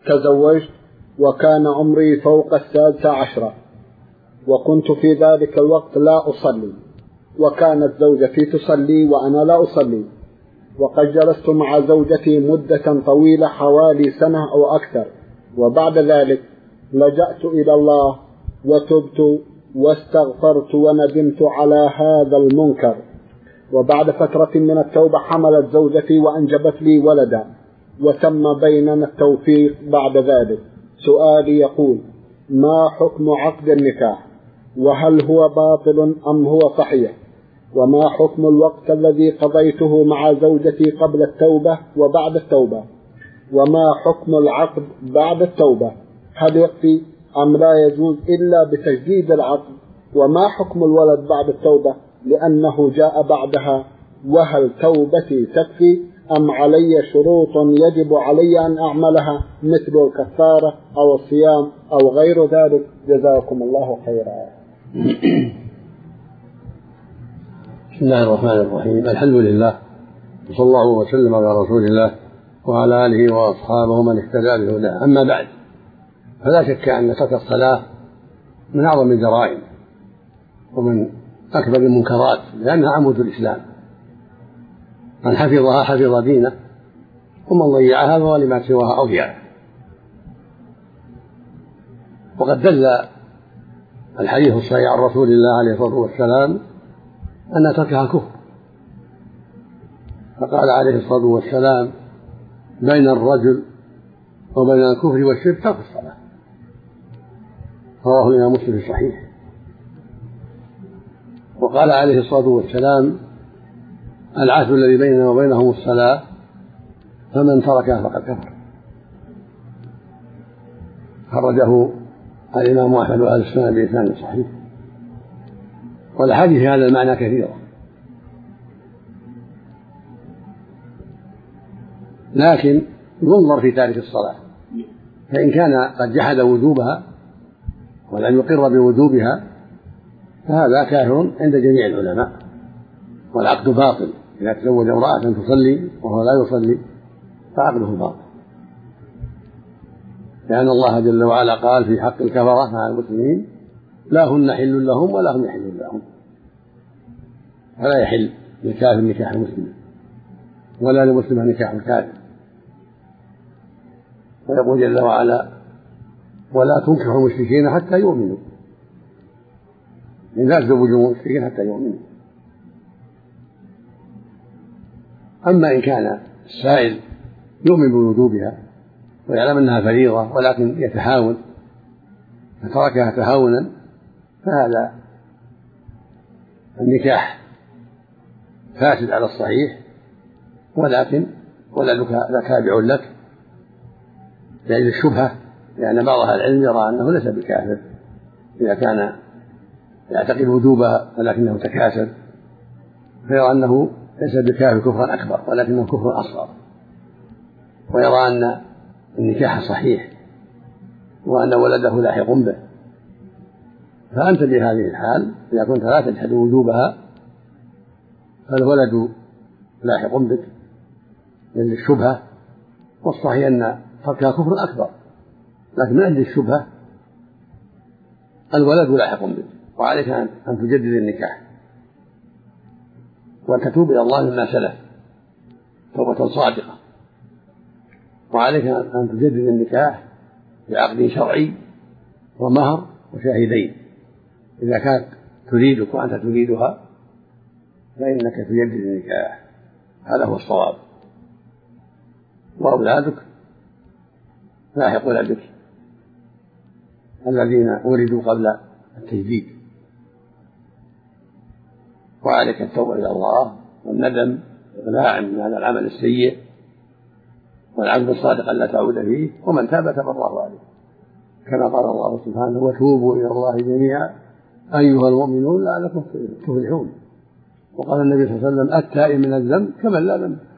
تزوجت وكان عمري فوق 16، وكنت في ذلك الوقت لا أصلي، وكانت زوجتي تصلي وأنا لا أصلي، وقد جلست مع زوجتي مدة طويلة حوالي سنة أو أكثر، وبعد ذلك لجأت إلى الله وتبت واستغفرت وندمت على هذا المنكر. وبعد فترة من التوبة حملت زوجتي وأنجبت لي ولدا، وتم بيننا التوفيق بعد ذلك. سؤالي يقول: ما حكم عقد النكاح؟ وهل هو باطل أم هو صحيح؟ وما حكم الوقت الذي قضيته مع زوجتي قبل التوبة وبعد التوبة؟ وما حكم العقد بعد التوبة؟ هل يكفي أم لا يجوز إلا بتجديد العقد؟ وما حكم الولد بعد التوبة لأنه جاء بعدها؟ وهل توبتي تكفي أم علي شروط يجب علي أن أعملها مثل الكفارة أو الصيام أو غير ذلك؟ جزاكم الله خيرا. بسم الله الرحمن الرحيم. الحمد لله، وصلى الله وسلم على رسول الله وعلى آله وأصحابه من اهتدى بهداه. أما بعد، فلا شك أن ترك الصلاة من أعظم الجرائم ومن أكبر المنكرات، لأنها عمود الإسلام. من حفظها حفظ دينه، ومن ضيعها فهو لما سواها أضيع. وقد دل الحديث الصحيح عن رسول الله عليه الصلاة والسلام أن تركها كفر، فقال عليه الصلاة والسلام: بين الرجل وبين الكفر والشرك ترك الصلاة. رواه الإمام مسلم في الصحيح. وقال عليه الصلاة والسلام: العهد الذي بيننا وبينهم الصلاة، فمن تركها فقد كفر. خرجه الإمام أحمد وأهل السنة بإسناد صحيح. والأحاديث في هذا المعنى كثيرة، لكن ينظر في تارك الصلاة، فإن كان قد جحد وجوبها ولم يقر بوجوبها فهذا كافر عند جميع العلماء، والعقد باطل. إذا تزوج امرأة تصلي وهو لا يصلي فعقده باطل، لأن الله جل وعلا قال في حق الكفرة مع المسلمين: لا هن حل لهم ولا هم يحلون لهم. فلا يحل للكافر نكاح المسلم، ولا لمسلم نكاح الكافر. ويقول جل وعلا: ولا تنكحوا المشركين حتى يؤمنوا. لا تزوجوا المشركين حتى يؤمنوا. أما إن كان السائل يؤمن بوجوبها ويعلم أنها فريضة ولكن يتهاون فتركها تهاونا، فهذا النكاح فاسد على الصحيح، ولكن ولدك تابع لك لأجل الشبهة، لأن بعض أهل العلم يرى أنه ليس بكافر إذا كان يعتقد وجوبها ولكنه تكاسل، فيرى أنه ليس بكافر كفرا أكبر ولكنه كفر أصغر، ويرى أن النكاح صحيح وأن ولده لاحق به. فأنت بهذه الحال إذا كنت لا تجحد وجوبها فالولد لاحق بك للشبهة، والصحيح أن تركها كفر أكبر، لكن من أجل الشبهة الولد لاحق بك، وعليك أن تجدد النكاح وأن تتوب إلى الله مما سلف توبة صادقة، وعليك أن تجدد النكاح بعقد شرعي ومهر وشاهدين. إذا كانت تريدك وأنت تريدها فإنك تجدد النكاح، هذا هو الصواب. وأولادك لاحق ولدك الذين ولدوا قبل التجديد، وعليك التوبة إلى الله والندم والإقلاع من هذا العمل السيء والعزم الصادق أن لا تعود فيه، ومن تاب تاب الله عليه، كما قال الله سبحانه: وتوبوا إلى الله جميعا أيها المؤمنون لعلكم تفلحون. وقال النبي صلى الله عليه وسلم: التائب من الذنب كمن لا ذنب.